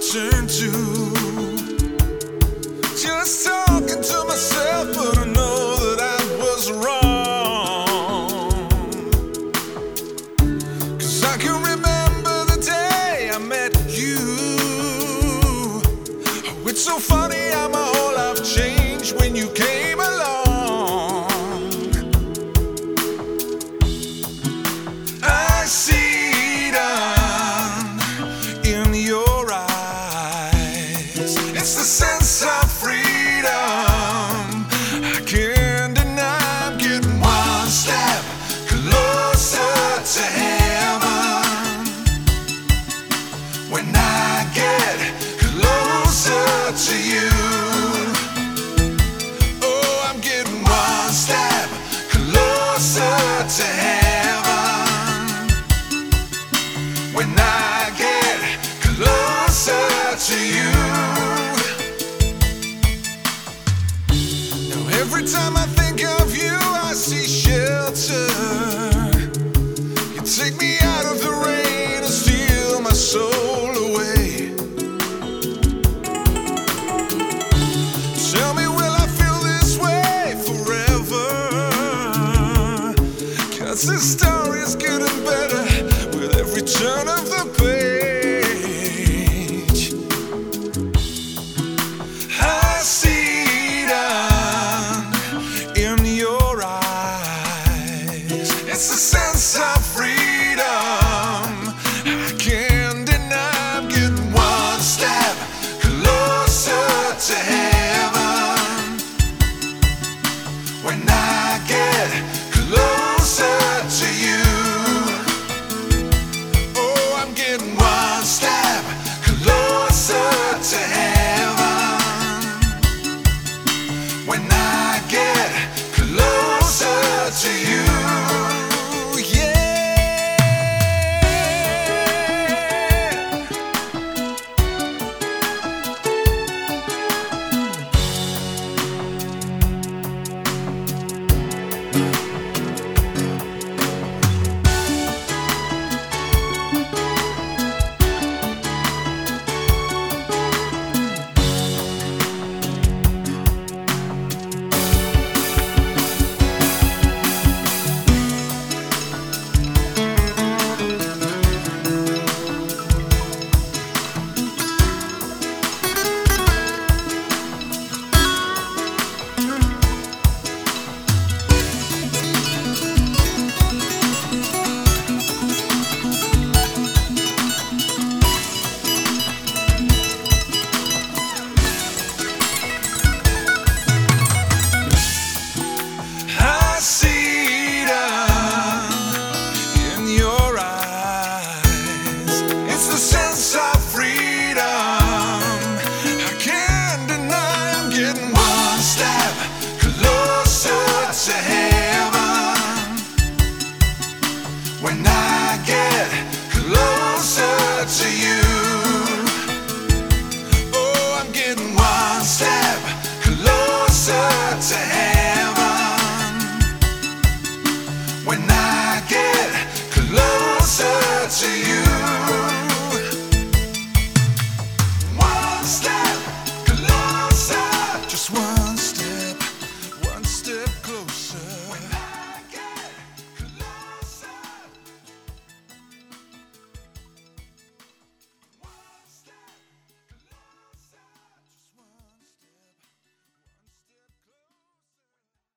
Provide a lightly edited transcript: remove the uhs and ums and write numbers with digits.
turn to. Just talking to myself, but I know that I was wrong. 'Cause I can remember the day I met you. Oh, it's so funny how my whole life changed when you came along. I see done in your eyes. It's the sense of freedom I can't deny. I'm getting one step closer to heaven when I get closer to you. Oh, I'm getting one step closer to heaven when I get closer to you. Now every time I think of you, I see shelter. You take me out of the rain and steal my soul away. Tell me, will I feel this way forever? 'Cause this story is getting better with every turn of the page. I see done in your eyes. It's a sense of freedom I can't deny. I'm getting one step closer to heaven when I get closer to you. Oh, I'm getting one step closer to heaven when I get closer to you. I see done in your eyes. It's the sense of freedom I can't deny. I'm getting one step closer to heaven when I get closer to you. Oh, I'm getting one step closer to heaven when I get closer to you.